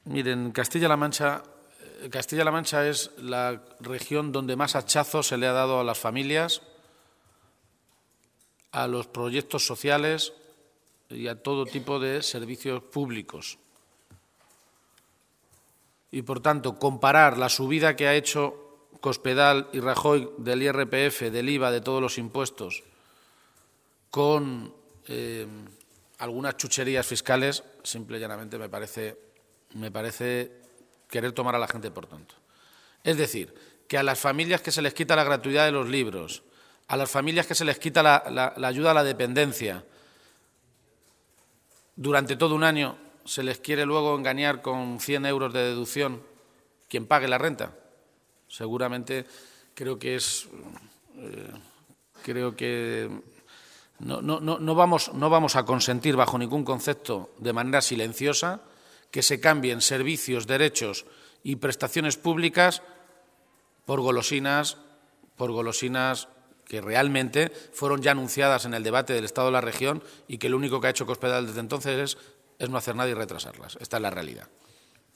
Miren, Castilla-La Mancha es la región donde más hachazo se le ha dado a las familias, a los proyectos sociales y a todo tipo de servicios públicos. Y, por tanto, comparar la subida que ha hecho Cospedal y Rajoy del IRPF, del IVA, de todos los impuestos, con algunas chucherías fiscales, simple y llanamente me parece querer tomar a la gente por tonto. Es decir, que a las familias que se les quita la gratuidad de los libros, a las familias que se les quita la ayuda a la dependencia, durante todo un año se les quiere luego engañar con 100 euros de deducción quien pague la renta. Seguramente creo que no vamos a consentir bajo ningún concepto de manera silenciosa que se cambien servicios, derechos y prestaciones públicas por golosinas que realmente fueron ya anunciadas en el debate del Estado de la región y que lo único que ha hecho Cospedal desde entonces es no hacer nada y retrasarlas. Esta es la realidad.